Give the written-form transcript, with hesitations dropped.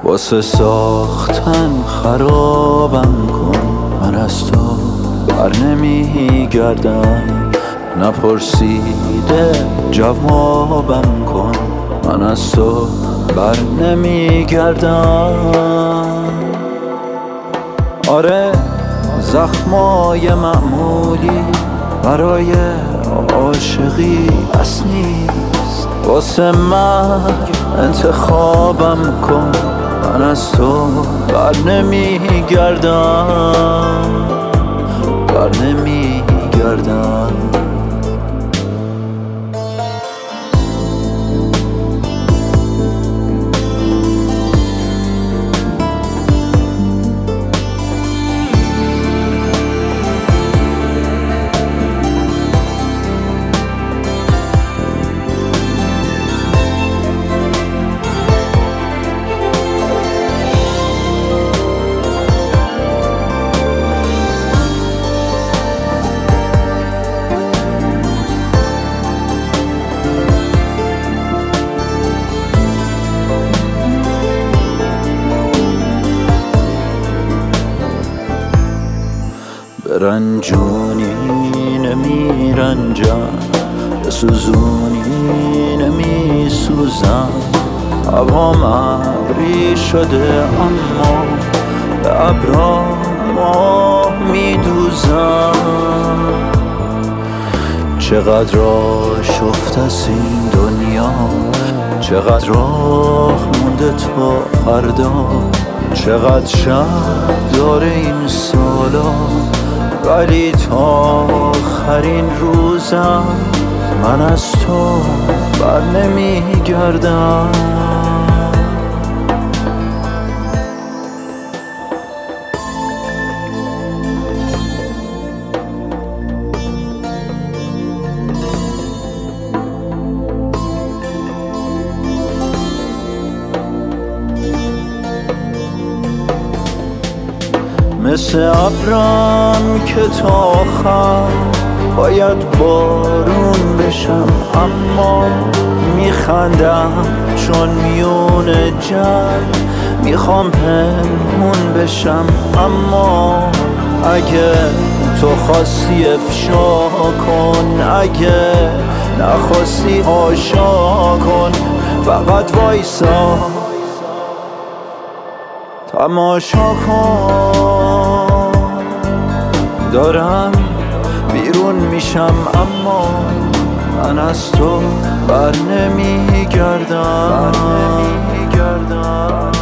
واسه ساختن خرابم کن، من از تو بر نمیگردم. نپرسیده جوابم کن، من از تو بر نمیگردم. آره زخمای معمولی برای عاشقی بس نیست، واسه مرگ انتخابم کن، من از تو بر نمیگردم، بر نمیگردم. رنجونی نمیرنجم، بسوزونی نمیسوزم. هوام ابری شده اما به ابرا ماه میدوزم. چقدر آشفت از این دنیا، چقدر راه مونده تا فردا، چقدر شب داره این سالا، ولی تا آخرین روزم من از تو بر نمیگردم. مثل ابرم که تا آخر باید بارون بشم، اما میخندم چون میون جمع میخوام پنهون بشم. اما اگه تو خواستی افشا کن، اگه نخواستی هاشا کن، فقط وایسا تماشا کن. دارم بیرون میشم اما من از تو بر نمیگردم.